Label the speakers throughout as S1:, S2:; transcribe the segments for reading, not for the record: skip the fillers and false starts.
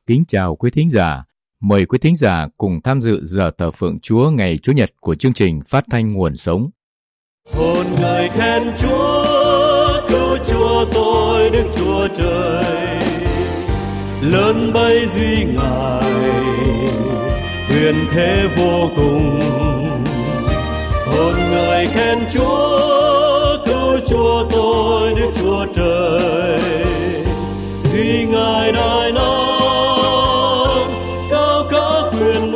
S1: Kính chào quý thính giả. Mời quý thính giả cùng tham dự giờ thờ phượng Chúa ngày Chủ nhật của chương trình Phát thanh Nguồn Sống.
S2: Hồn người khen Chúa, cứu Chúa tôi Đức Chúa Trời. Lớn bấy duy Ngài, quyền thế vô cùng. Hồn người khen Chúa, cứu Chúa tôi Đức Chúa Trời. Duy Ngài đại năng, cao cả quyền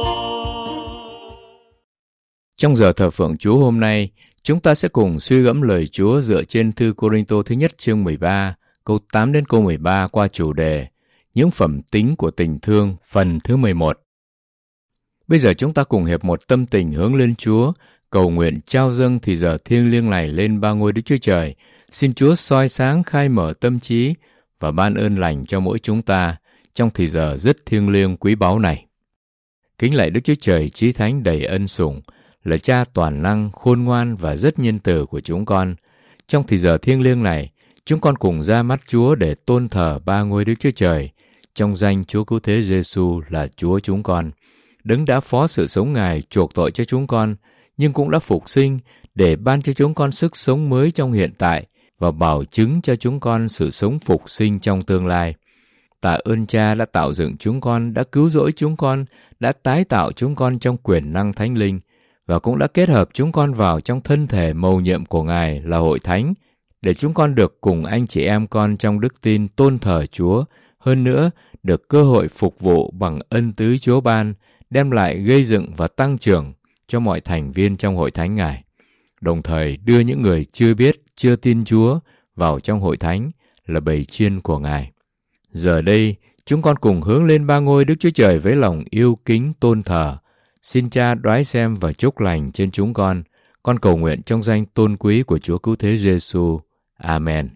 S2: oai.
S1: Trong giờ thờ phượng Chúa hôm nay, chúng ta sẽ cùng suy gẫm lời Chúa dựa trên thư Cô-rinh-tô thứ nhất chương 13, câu 8 đến câu 13 qua chủ đề Những phẩm tính của tình thương, phần thứ 11. Bây giờ chúng ta cùng hiệp một tâm tình hướng lên Chúa, cầu nguyện trao dâng thì giờ thiêng liêng này lên ba ngôi Đức Chúa Trời. Xin Chúa soi sáng khai mở tâm trí và ban ơn lành cho mỗi chúng ta trong thì giờ rất thiêng liêng quý báu này. Kính lạy Đức Chúa Trời chí thánh đầy ân sủng, là Cha toàn năng, khôn ngoan và rất nhân từ của chúng con. Trong thì giờ thiêng liêng này, chúng con cùng ra mắt Chúa để tôn thờ ba ngôi Đức Chúa Trời, trong danh Chúa Cứu Thế Giêsu là Chúa chúng con. Đấng đã phó sự sống Ngài chuộc tội cho chúng con, nhưng cũng đã phục sinh để ban cho chúng con sức sống mới trong hiện tại và bảo chứng cho chúng con sự sống phục sinh trong tương lai. Tạ ơn Cha đã tạo dựng chúng con, đã cứu rỗi chúng con, đã tái tạo chúng con trong quyền năng Thánh Linh và cũng đã kết hợp chúng con vào trong thân thể mầu nhiệm của Ngài là Hội Thánh, để chúng con được cùng anh chị em con trong đức tin tôn thờ Chúa, hơn nữa được cơ hội phục vụ bằng ân tứ Chúa ban, đem lại gây dựng và tăng trưởng cho mọi thành viên trong Hội Thánh Ngài, đồng thời đưa những người chưa biết, chưa tin Chúa vào trong Hội Thánh là bầy chiên của Ngài. Giờ đây, chúng con cùng hướng lên ba ngôi Đức Chúa Trời với lòng yêu kính tôn thờ. Xin Cha đoái xem và chúc lành trên chúng con. Con cầu nguyện trong danh tôn quý của Chúa Cứu Thế Giêsu. Amen.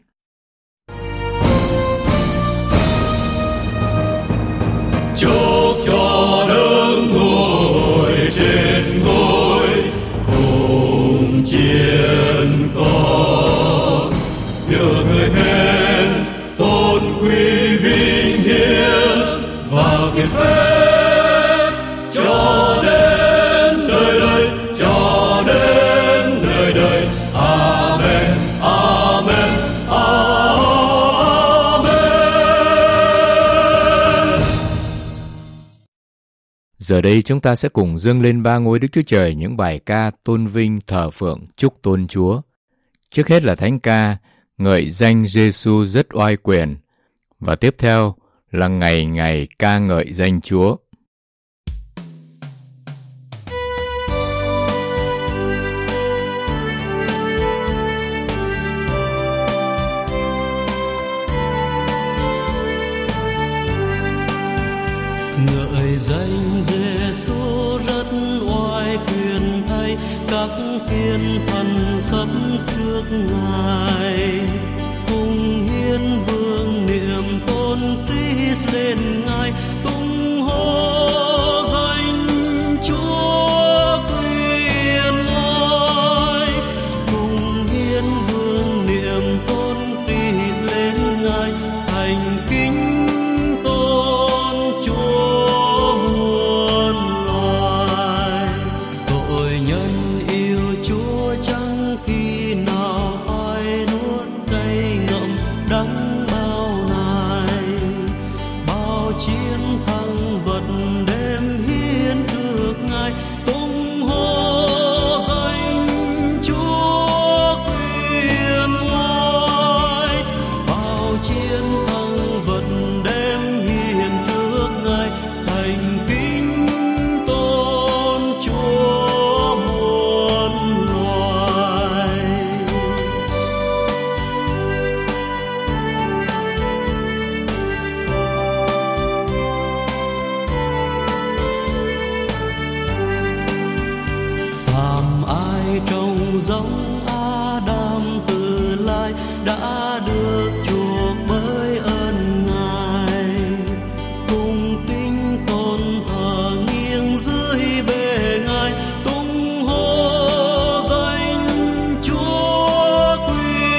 S2: Chúc cho đấng ngồi trên ngôi cùng chiên con, được người khen tôn quý vinh hiển và kiệt phép cho đến đời đời, cho đến đời đời. Amen, amen, amen.
S1: Giờ đây chúng ta sẽ cùng dâng lên ba ngôi Đức Chúa Trời những bài ca tôn vinh thờ phượng chúc tôn Chúa. Trước hết là thánh ca ngợi danh Giêsu rất oai quyền, và tiếp theo là ngày ngày ca ngợi danh Chúa.
S2: Ngợi danh Giêsu rất oai quyền thay, các thiên thần sắp trước Ngài, cùng hiến vương niệm tôn Christ lên Ngài, tung hô danh Chúa quyền oai, cùng hiến vương niệm tôn Christ lên Ngài, thành kính tôn Chúa muôn loài. Tội nhân yêu Chúa chẳng khi nào ai nuốt cay ngậm đắng bao ngày, bao chiến thắng vật đem hiến trước Ngài, tung hô danh Chúa quyền oai, bao chiến thắng vật đem hiến trước Ngài, thành kính tôn Chúa muôn loài. Phàm ai trông giống Adam từ lai đã được chuộc bởi ơn Ngài, cùng kính tôn thờ nghiêng dưới bề Ngài, tung hô danh Chúa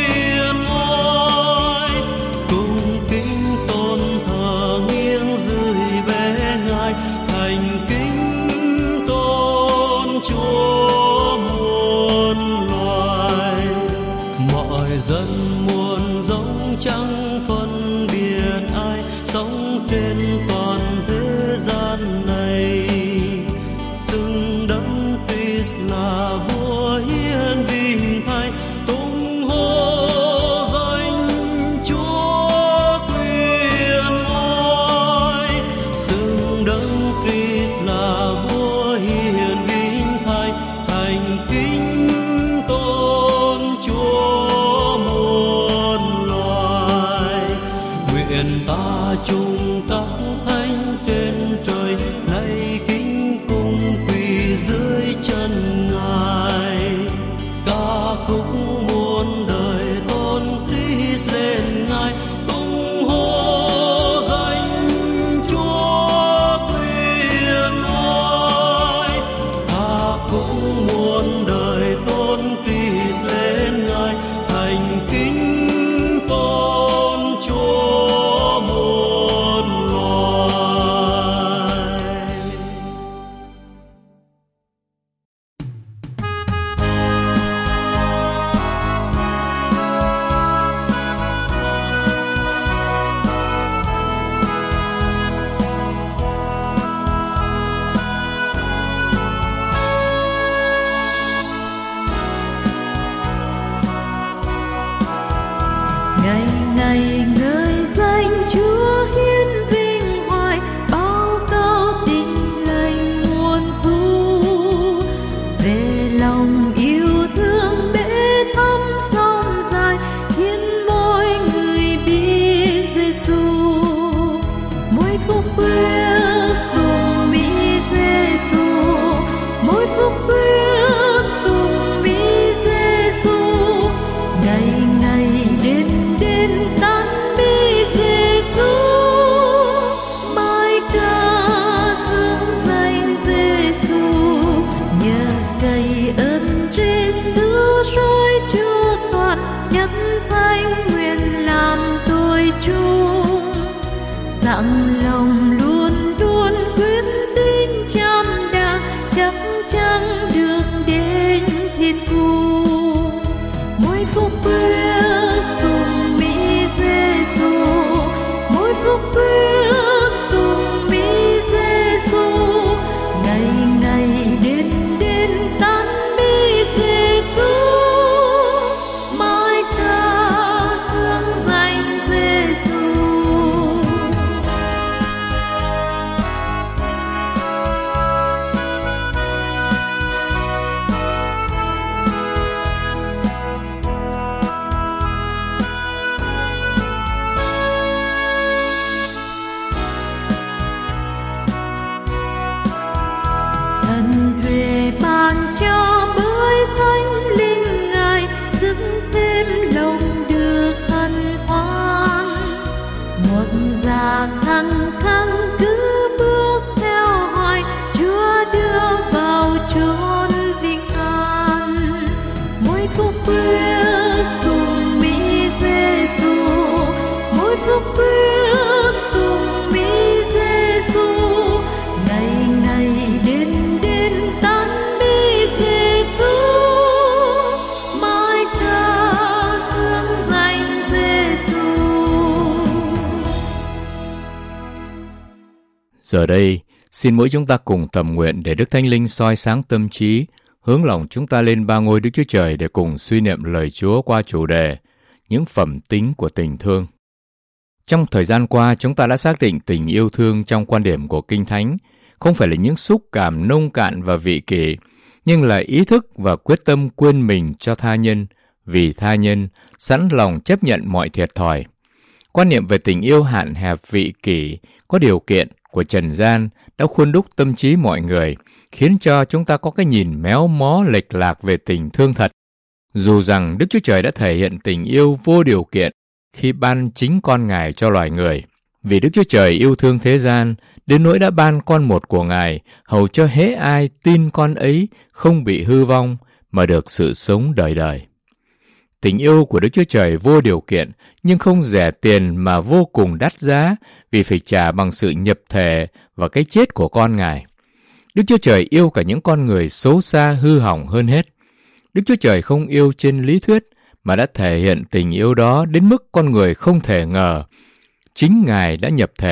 S2: quyền oai, cùng kính tôn thờ nghiêng dưới trên toàn thế gian này. Xưng đấng Christ là vua hiển vinh thay, tung hô danh Chúa quyền oai. Xưng đấng Christ là vua hiển vinh thay, thành kính tôn Chúa muôn loài. Nguyện ta chung các thánh trên trời nay kính cung quỳ dưới chân Ngài. Ca khúc muôn đời tôn Christ lên Ngài, tung hô danh Chúa quyền oai. Ca khúc muôn đời tôn Christ lên Ngài, thành kính tôn Chúa muôn loài.
S3: Ngày ngày ngợi danh Chúa hiển vinh hoài, bao câu tình lành muôn thu. Về lòng yêu thương bể thăm sông dài, khiến mỗi người biết Giêsu. Mỗi phút bước cùng Mỹ Giêsu, mỗi phút bước cùng Mỹ Giêsu. Ngày ngày đêm đêm tán Mỹ Giêsu, bài ca xưng danh Giêsu. Nhờ cậy ơn Giêsu rồi Chúa toàn, nhân danh nguyện làm tôi chung. Dặn lòng luôn luôn quyết tin chăm đang, chắc chắn được đến thiên cung. Mỗi phút bước cùng Mỹ Giêsu, mỗi phút bước cùng Mỹ Giêsu. Ngày ngày đêm đêm tán Mỹ Giêsu, mãi ca xưng danh Giêsu. Ân huệ ban cho bởi Thánh Linh Ngài, sức thêm lòng được hân hoan. Một già khăng khăng cứ bước theo hoài, Chúa đưa vào chốn vinh an. Mỗi phút bước cùng Mỹ Giêsu, mỗi phút bước cùng Mỹ Giêsu. Ngày ngày đêm đêm tán Mỹ Giêsu, mãi ca xưng danh Giêsu.
S1: Giờ đây, xin mỗi chúng ta cùng thầm nguyện để Đức Thánh Linh soi sáng tâm trí, hướng lòng chúng ta lên ba ngôi Đức Chúa Trời để cùng suy niệm lời Chúa qua chủ đề những phẩm tính của tình thương. Trong thời gian qua, chúng ta đã xác định tình yêu thương trong quan điểm của Kinh Thánh không phải là những xúc cảm nông cạn và vị kỷ, nhưng là ý thức và quyết tâm quên mình cho tha nhân, vì tha nhân, sẵn lòng chấp nhận mọi thiệt thòi. Quan niệm về tình yêu hạn hẹp vị kỷ, có điều kiện của trần gian đã khuôn đúc tâm trí mọi người, khiến cho chúng ta có cái nhìn méo mó lệch lạc về tình thương thật. Dù rằng Đức Chúa Trời đã thể hiện tình yêu vô điều kiện khi ban chính con Ngài cho loài người. Vì Đức Chúa Trời yêu thương thế gian, đến nỗi đã ban con một của Ngài, hầu cho hễ ai tin con ấy không bị hư vong, mà được sự sống đời đời. Tình yêu của Đức Chúa Trời vô điều kiện, nhưng không rẻ tiền mà vô cùng đắt giá, vì phải trả bằng sự nhập thể và cái chết của con Ngài. Đức Chúa Trời yêu cả những con người xấu xa hư hỏng hơn hết. Đức Chúa Trời không yêu trên lý thuyết, mà đã thể hiện tình yêu đó đến mức con người không thể ngờ. Chính Ngài đã nhập thể,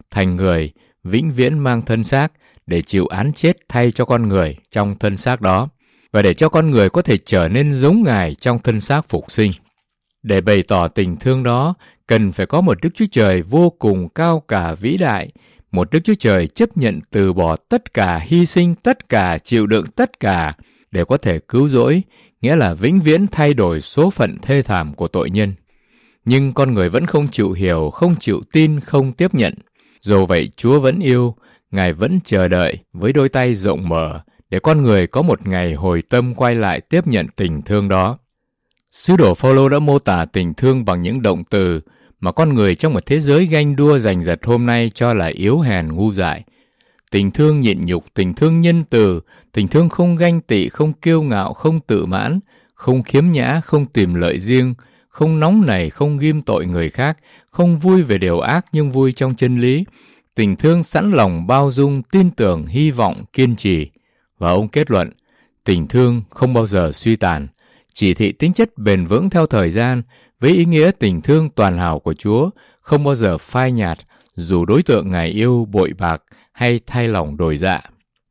S1: thành người, vĩnh viễn mang thân xác để chịu án chết thay cho con người trong thân xác đó, và để cho con người có thể trở nên giống Ngài trong thân xác phục sinh. Để bày tỏ tình thương đó, cần phải có một Đức Chúa Trời vô cùng cao cả vĩ đại, một Đức Chúa Trời chấp nhận từ bỏ tất cả, hy sinh tất cả, chịu đựng tất cả để có thể cứu rỗi, nghĩa là vĩnh viễn thay đổi số phận thê thảm của tội nhân. Nhưng con người vẫn không chịu hiểu, không chịu tin, không tiếp nhận. Dù vậy, Chúa vẫn yêu, Ngài vẫn chờ đợi với đôi tay rộng mở để con người có một ngày hồi tâm quay lại tiếp nhận tình thương đó. Sứ đồ Phao-lô đã mô tả tình thương bằng những động từ mà con người trong một thế giới ganh đua giành giật hôm nay cho là yếu hèn ngu dại. Tình thương nhịn nhục, tình thương nhân từ, tình thương không ganh tị, không kiêu ngạo, không tự mãn, không khiếm nhã, không tìm lợi riêng, không nóng nảy, không ghim tội người khác, không vui về điều ác nhưng vui trong chân lý. Tình thương sẵn lòng bao dung, tin tưởng, hy vọng, kiên trì. Và ông kết luận, tình thương không bao giờ suy tàn, chỉ thị tính chất bền vững theo thời gian, với ý nghĩa tình thương toàn hảo của Chúa không bao giờ phai nhạt, dù đối tượng Ngài yêu bội bạc hay thay lòng đổi dạ.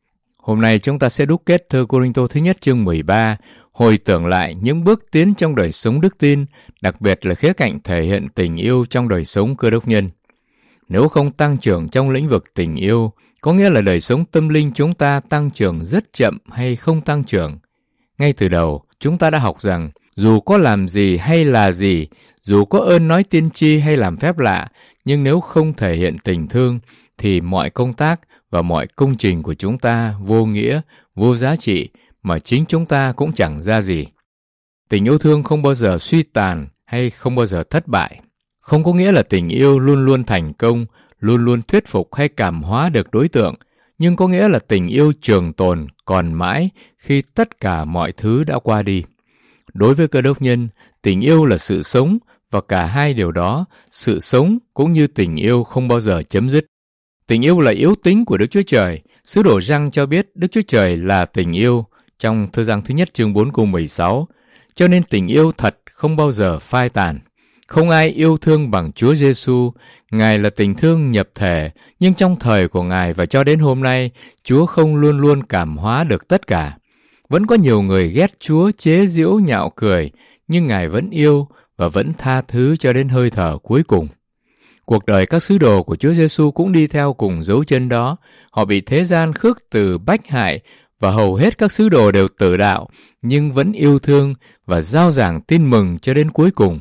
S1: Hôm nay chúng ta sẽ đúc kết thơ Cô-rinh-tô thứ nhất chương 13, hồi tưởng lại những bước tiến trong đời sống đức tin, đặc biệt là khía cạnh thể hiện tình yêu trong đời sống Cơ Đốc nhân. Nếu không tăng trưởng trong lĩnh vực tình yêu, có nghĩa là đời sống tâm linh chúng ta tăng trưởng rất chậm hay không tăng trưởng. Ngay từ đầu, chúng ta đã học rằng, dù có làm gì hay là gì, dù có ơn nói tiên tri hay làm phép lạ, nhưng nếu không thể hiện tình thương, thì mọi công tác và mọi công trình của chúng ta vô nghĩa, vô giá trị, mà chính chúng ta cũng chẳng ra gì. Tình yêu thương không bao giờ suy tàn hay không bao giờ thất bại. Không có nghĩa là tình yêu luôn luôn thành công, luôn luôn thuyết phục hay cảm hóa được đối tượng, nhưng có nghĩa là tình yêu trường tồn, còn mãi khi tất cả mọi thứ đã qua đi. Đối với Cơ Đốc nhân, tình yêu là sự sống, và cả hai điều đó, sự sống cũng như tình yêu không bao giờ chấm dứt. Tình yêu là yếu tính của Đức Chúa Trời. Sứ đồ Giăng cho biết Đức Chúa Trời là tình yêu trong thơ Giăng thứ nhất chương 4 câu 16. Cho nên tình yêu thật không bao giờ phai tàn. Không ai yêu thương bằng Chúa Giêsu. Ngài là tình thương nhập thể, nhưng trong thời của Ngài và cho đến hôm nay, Chúa không luôn luôn cảm hóa được tất cả. Vẫn có nhiều người ghét Chúa, chế giễu, nhạo cười, nhưng Ngài vẫn yêu và vẫn tha thứ cho đến hơi thở cuối cùng. Cuộc đời các sứ đồ của Chúa Giêsu cũng đi theo cùng dấu chân đó. Họ bị thế gian khước từ bách hại, và hầu hết các sứ đồ đều tử đạo, nhưng vẫn yêu thương và rao giảng tin mừng cho đến cuối cùng.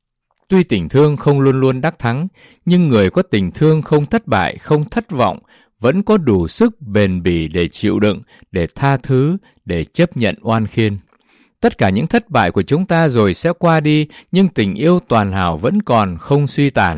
S1: Tuy tình thương không luôn luôn đắc thắng, nhưng người có tình thương không thất bại, không thất vọng, vẫn có đủ sức bền bỉ để chịu đựng, để tha thứ, để chấp nhận oan khiên. Tất cả những thất bại của chúng ta rồi sẽ qua đi, nhưng tình yêu toàn hảo vẫn còn, không suy tàn.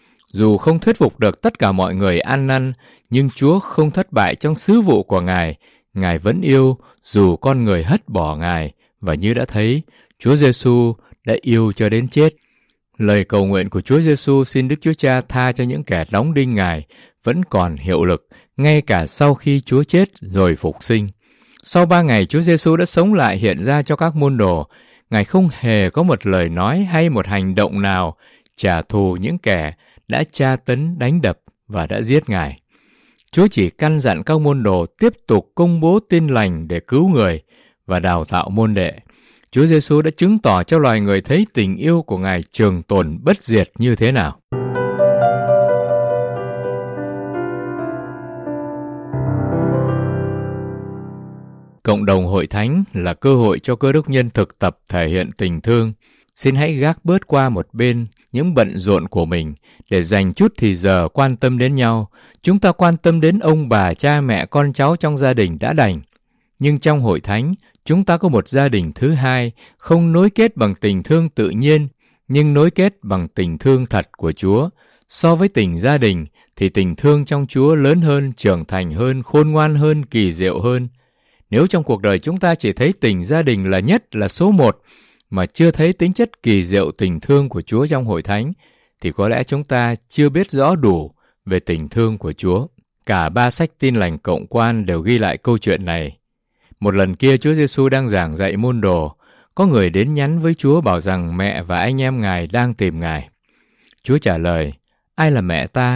S1: Dù không thuyết phục được tất cả mọi người ăn năn, nhưng Chúa không thất bại trong sứ vụ của Ngài. Ngài vẫn yêu dù con người hất bỏ Ngài, và như đã thấy, Chúa Giêsu đã yêu cho đến chết. Lời cầu nguyện của Chúa Giêsu xin Đức Chúa Cha tha cho những kẻ đóng đinh Ngài vẫn còn hiệu lực, ngay cả sau khi Chúa chết rồi phục sinh. Sau 3 ngày, Chúa Giêsu đã sống lại hiện ra cho các môn đồ. Ngài không hề có một lời nói hay một hành động nào trả thù những kẻ đã tra tấn, đánh đập và đã giết Ngài. Chúa chỉ căn dặn các môn đồ tiếp tục công bố tin lành để cứu người và đào tạo môn đệ. Chúa Giêsu đã chứng tỏ cho loài người thấy tình yêu của Ngài trường tồn bất diệt như thế nào. Cộng đồng hội thánh là cơ hội cho cơ đốc nhân thực tập thể hiện tình thương. Xin hãy gác bớt qua một bên những bận rộn của mình để dành chút thì giờ quan tâm đến nhau. Chúng ta quan tâm đến ông bà, cha mẹ, con cháu trong gia đình đã đành. Nhưng trong hội thánh, chúng ta có một gia đình thứ hai, không nối kết bằng tình thương tự nhiên, nhưng nối kết bằng tình thương thật của Chúa. So với tình gia đình, thì tình thương trong Chúa lớn hơn, trưởng thành hơn, khôn ngoan hơn, kỳ diệu hơn. Nếu trong cuộc đời chúng ta chỉ thấy tình gia đình là nhất, là số 1, mà chưa thấy tính chất kỳ diệu tình thương của Chúa trong hội thánh, thì có lẽ chúng ta chưa biết rõ đủ về tình thương của Chúa. Cả 3 sách Tin lành cộng quan đều ghi lại câu chuyện này. Một lần kia Chúa Giêsu đang giảng dạy môn đồ, có người đến nhắn với Chúa bảo rằng mẹ và anh em Ngài đang tìm Ngài. Chúa trả lời, ai là mẹ ta,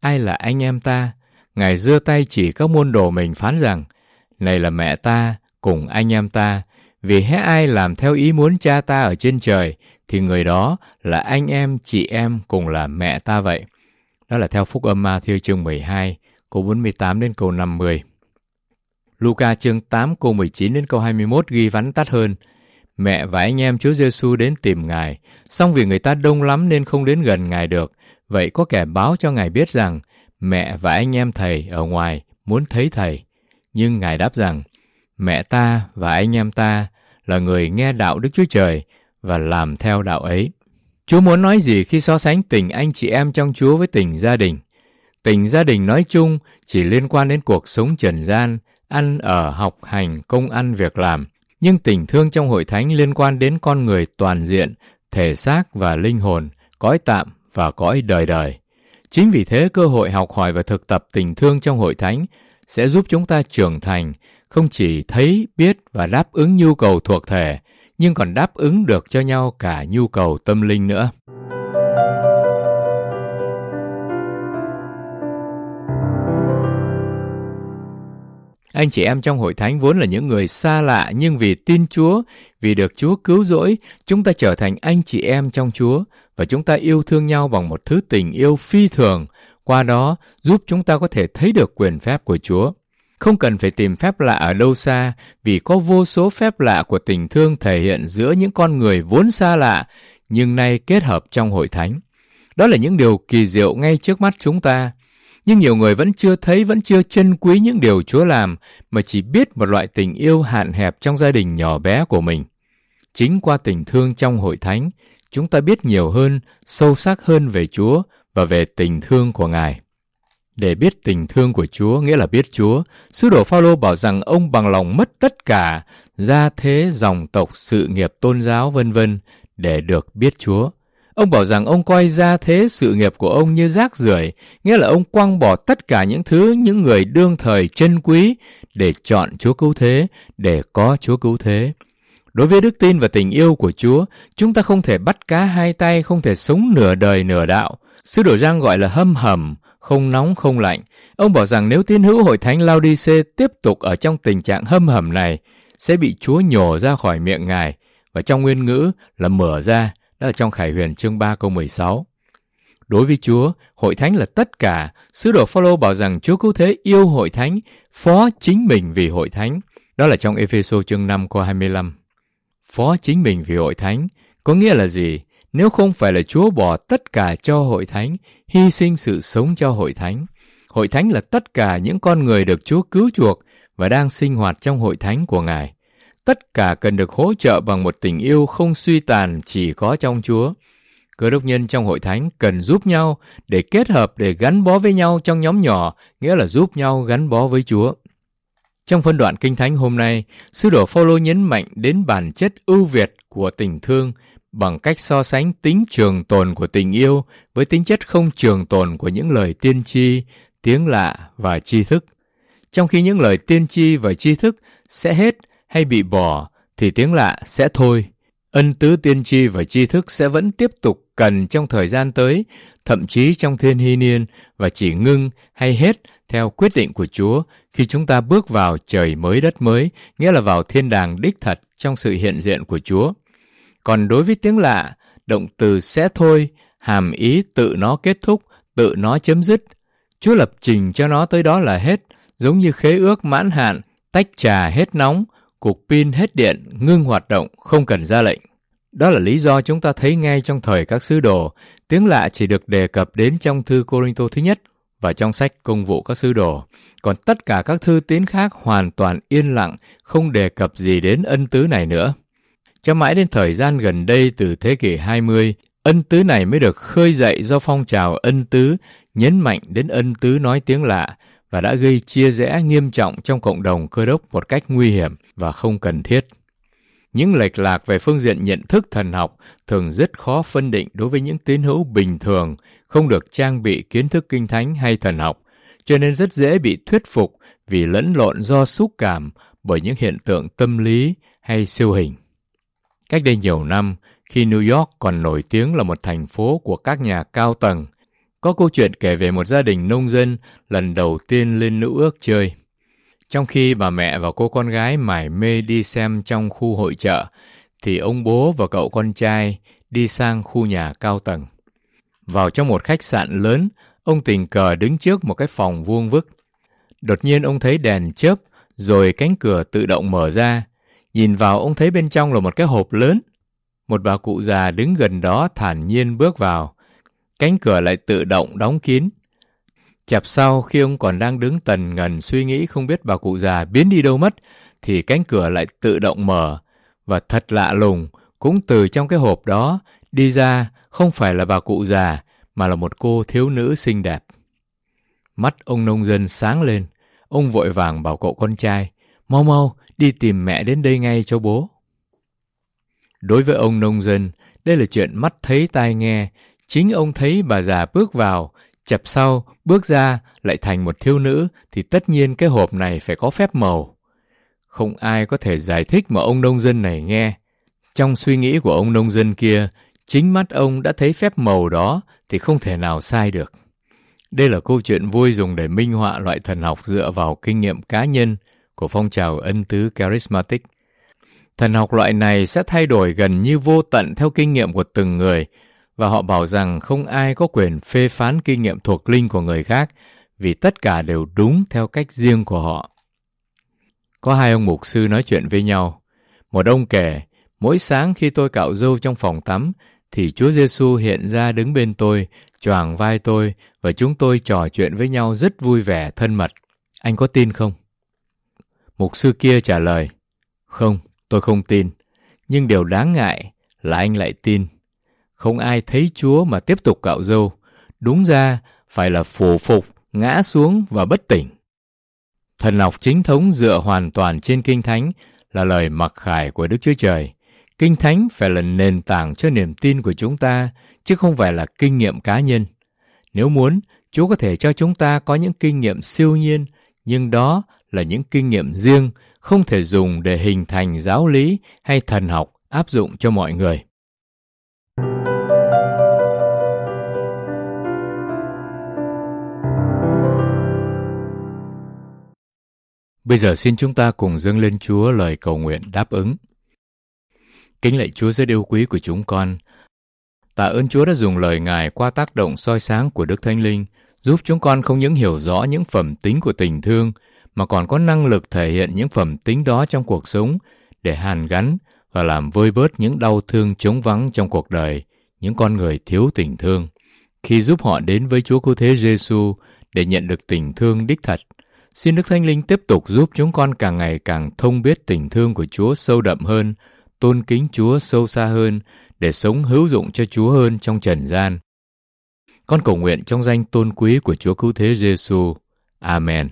S1: ai là anh em ta. Ngài giơ tay chỉ các môn đồ mình phán rằng, này là mẹ ta cùng anh em ta, vì hễ ai làm theo ý muốn cha ta ở trên trời, thì người đó là anh em, chị em cùng là mẹ ta vậy. Đó là theo Phúc âm Ma-thi-ơ chương 12, câu 48 đến câu 50. Luca chương 8 câu 19 đến câu 21 ghi vắn tắt hơn. Mẹ và anh em Chúa Giêsu đến tìm Ngài, song vì người ta đông lắm nên không đến gần Ngài được. Vậy có kẻ báo cho Ngài biết rằng, mẹ và anh em Thầy ở ngoài muốn thấy Thầy. Nhưng Ngài đáp rằng, mẹ ta và anh em ta là người nghe đạo Đức Chúa Trời và làm theo đạo ấy. Chúa muốn nói gì khi so sánh tình anh chị em trong Chúa với tình gia đình? Tình gia đình nói chung chỉ liên quan đến cuộc sống trần gian, ăn ở, học hành, công ăn, việc làm. Nhưng tình thương trong hội thánh liên quan đến con người toàn diện, thể xác và linh hồn, cõi tạm và cõi đời đời. Chính vì thế, cơ hội học hỏi và thực tập tình thương trong hội thánh sẽ giúp chúng ta trưởng thành, không chỉ thấy, biết và đáp ứng nhu cầu thuộc thể, nhưng còn đáp ứng được cho nhau cả nhu cầu tâm linh nữa. Anh chị em trong hội thánh vốn là những người xa lạ, nhưng vì tin Chúa, vì được Chúa cứu rỗi, chúng ta trở thành anh chị em trong Chúa, và chúng ta yêu thương nhau bằng một thứ tình yêu phi thường, qua đó giúp chúng ta có thể thấy được quyền phép của Chúa. Không cần phải tìm phép lạ ở đâu xa, vì có vô số phép lạ của tình thương thể hiện giữa những con người vốn xa lạ, nhưng nay kết hợp trong hội thánh. Đó là những điều kỳ diệu ngay trước mắt chúng ta. Nhưng nhiều người vẫn chưa thấy, vẫn chưa trân quý những điều Chúa làm, mà chỉ biết một loại tình yêu hạn hẹp trong gia đình nhỏ bé của mình. Chính qua tình thương trong hội thánh, chúng ta biết nhiều hơn, sâu sắc hơn về Chúa và về tình thương của Ngài. Để biết tình thương của Chúa nghĩa là biết Chúa, sứ đồ Phao-lô bảo rằng ông bằng lòng mất tất cả, gia thế, dòng tộc, sự nghiệp tôn giáo v.v. để được biết Chúa. Ông bảo rằng ông coi gia thế sự nghiệp của ông như rác rưởi, nghĩa là ông quăng bỏ tất cả những thứ những người đương thời trân quý để chọn Chúa cứu thế, để có Chúa cứu thế. Đối với đức tin và tình yêu của Chúa, chúng ta không thể bắt cá hai tay, không thể sống nửa đời nửa đạo. Sứ đồ Giăng gọi là hâm hầm, không nóng không lạnh. Ông bảo rằng nếu tín hữu hội thánh Lao-đi-xê tiếp tục ở trong tình trạng hâm hầm này, sẽ bị Chúa nhổ ra khỏi miệng Ngài, và trong nguyên ngữ là mở ra, đó là trong Khải Huyền chương 3 câu 16. Đối với Chúa, hội thánh là tất cả. Sứ đồ Phao-lô bảo rằng Chúa cứu thế yêu hội thánh, phó chính mình vì hội thánh. Đó là trong Ê-phê-sô chương 5 câu 25. Phó chính mình vì hội thánh có nghĩa là gì? Nếu không phải là Chúa bỏ tất cả cho hội thánh, hy sinh sự sống cho hội thánh. Hội thánh là tất cả những con người được Chúa cứu chuộc và đang sinh hoạt trong hội thánh của Ngài. Tất cả cần được hỗ trợ bằng một tình yêu không suy tàn chỉ có trong Chúa. Cơ đốc nhân trong hội thánh cần giúp nhau để kết hợp, để gắn bó với nhau trong nhóm nhỏ, nghĩa là giúp nhau gắn bó với Chúa. Trong phân đoạn Kinh Thánh hôm nay, sứ đồ Phao-lô nhấn mạnh đến bản chất ưu việt của tình thương bằng cách so sánh tính trường tồn của tình yêu với tính chất không trường tồn của những lời tiên tri, tiếng lạ và tri thức. Trong khi những lời tiên tri và tri thức sẽ hết hay bị bỏ, thì tiếng lạ sẽ thôi. Ân tứ tiên tri và tri thức sẽ vẫn tiếp tục cần trong thời gian tới, thậm chí trong thiên hy niên, và chỉ ngưng hay hết theo quyết định của Chúa khi chúng ta bước vào trời mới đất mới, nghĩa là vào thiên đàng đích thật trong sự hiện diện của Chúa. Còn đối với tiếng lạ, động từ sẽ thôi, hàm ý tự nó kết thúc, tự nó chấm dứt. Chúa lập trình cho nó tới đó là hết, giống như khế ước mãn hạn, tách trà hết nóng, cục pin hết điện, ngưng hoạt động, không cần ra lệnh. Đó là lý do chúng ta thấy ngay trong thời các sứ đồ, tiếng lạ chỉ được đề cập đến trong thư Cô-rinh-tô thứ nhất và trong sách Công vụ các sứ đồ. Còn tất cả các thư tín khác hoàn toàn yên lặng, không đề cập gì đến ân tứ này nữa. Cho mãi đến thời gian gần đây từ thế kỷ 20, ân tứ này mới được khơi dậy do phong trào ân tứ nhấn mạnh đến ân tứ nói tiếng lạ và đã gây chia rẽ nghiêm trọng trong cộng đồng Cơ đốc một cách nguy hiểm và không cần thiết. Những lệch lạc về phương diện nhận thức thần học thường rất khó phân định đối với những tín hữu bình thường, không được trang bị kiến thức kinh thánh hay thần học, cho nên rất dễ bị thuyết phục vì lẫn lộn do xúc cảm bởi những hiện tượng tâm lý hay siêu hình. Cách đây nhiều năm, khi New York còn nổi tiếng là một thành phố của các nhà cao tầng, có câu chuyện kể về một gia đình nông dân lần đầu tiên lên Nữ Ước chơi. Trong khi bà mẹ và cô con gái mải mê đi xem trong khu hội chợ, thì ông bố và cậu con trai đi sang khu nhà cao tầng. Vào trong một khách sạn lớn, ông tình cờ đứng trước một cái phòng vuông vức. Đột nhiên ông thấy đèn chớp, rồi cánh cửa tự động mở ra. Nhìn vào ông thấy bên trong là một cái hộp lớn. Một bà cụ già đứng gần đó thản nhiên bước vào. Cánh cửa lại tự động đóng kín. Chặp sau, khi ông còn đang đứng tần ngần suy nghĩ không biết bà cụ già biến đi đâu mất, thì cánh cửa lại tự động mở. Và thật lạ lùng, cũng từ trong cái hộp đó đi ra không phải là bà cụ già, mà là một cô thiếu nữ xinh đẹp. Mắt ông nông dân sáng lên, ông vội vàng bảo cậu con trai, mau mau đi tìm mẹ đến đây ngay cho bố. Đối với ông nông dân, đây là chuyện mắt thấy tai nghe. Chính ông thấy bà già bước vào, chặp sau bước ra lại thành một thiếu nữ, thì tất nhiên cái hộp này phải có phép màu. Không ai có thể giải thích mà ông nông dân này nghe. Trong suy nghĩ của ông nông dân kia, chính mắt ông đã thấy phép màu đó thì không thể nào sai được. Đây là câu chuyện vui dùng để minh họa loại thần học dựa vào kinh nghiệm cá nhân của phong trào ân tứ Charismatic. Thần học loại này sẽ thay đổi gần như vô tận theo kinh nghiệm của từng người, và họ bảo rằng không ai có quyền phê phán kinh nghiệm thuộc linh của người khác, vì tất cả đều đúng theo cách riêng của họ. Có hai ông mục sư nói chuyện với nhau. Một ông kể, mỗi sáng khi tôi cạo râu trong phòng tắm, thì Chúa Giêsu hiện ra đứng bên tôi, choàng vai tôi, và chúng tôi trò chuyện với nhau rất vui vẻ, thân mật. Anh có tin không? Mục sư kia trả lời, không, tôi không tin. Nhưng điều đáng ngại là anh lại tin. Không ai thấy Chúa mà tiếp tục cạo râu. Đúng ra phải là phủ phục, ngã xuống và bất tỉnh. Thần học chính thống dựa hoàn toàn trên Kinh Thánh là lời mặc khải của Đức Chúa Trời. Kinh Thánh phải là nền tảng cho niềm tin của chúng ta, chứ không phải là kinh nghiệm cá nhân. Nếu muốn, Chúa có thể cho chúng ta có những kinh nghiệm siêu nhiên, nhưng đó là những kinh nghiệm riêng, không thể dùng để hình thành giáo lý hay thần học áp dụng cho mọi người. Bây giờ xin chúng ta cùng dâng lên Chúa lời cầu nguyện đáp ứng. Kính lạy Chúa rất yêu quý của chúng con. Tạ ơn Chúa đã dùng lời Ngài qua tác động soi sáng của Đức Thánh Linh, giúp chúng con không những hiểu rõ những phẩm tính của tình thương, mà còn có năng lực thể hiện những phẩm tính đó trong cuộc sống để hàn gắn và làm vơi bớt những đau thương trống vắng trong cuộc đời, những con người thiếu tình thương, khi giúp họ đến với Chúa Cứu Thế Giêsu để nhận được tình thương đích thật. Xin Đức Thánh Linh tiếp tục giúp chúng con càng ngày càng thông biết tình thương của Chúa sâu đậm hơn, tôn kính Chúa sâu xa hơn, để sống hữu dụng cho Chúa hơn trong trần gian. Con cầu nguyện trong danh tôn quý của Chúa Cứu Thế Giêsu. Amen.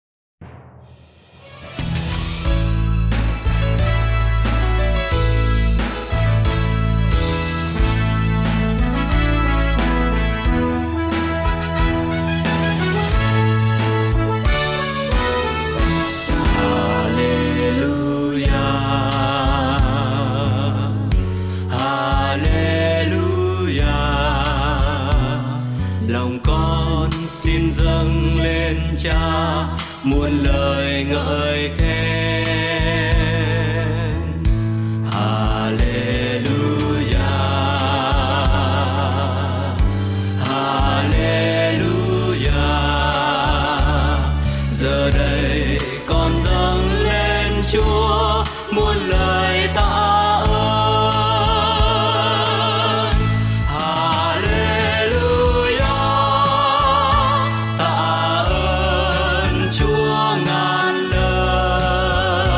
S2: Dâng lên Cha muôn lời ngợi khen. Hallelujah, Hallelujah. Giờ đây con dâng lên Chúa muôn lời tạ ơn.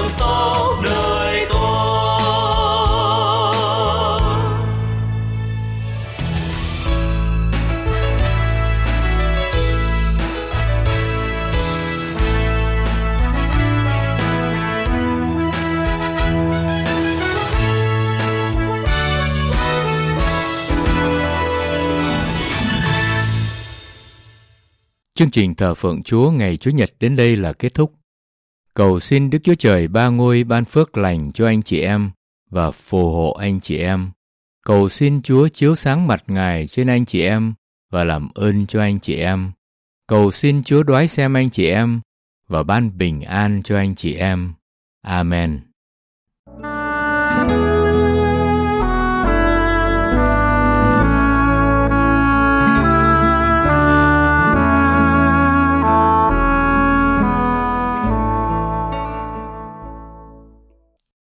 S2: chăm sóc đời con.
S1: Chương trình thờ phượng Chúa ngày Chủ nhật đến đây là kết thúc. Cầu xin Đức Chúa Trời Ba Ngôi ban phước lành cho anh chị em và phù hộ anh chị em. Cầu xin Chúa chiếu sáng mặt Ngài trên anh chị em và làm ơn cho anh chị em. Cầu xin Chúa đoái xem anh chị em và ban bình an cho anh chị em. Amen.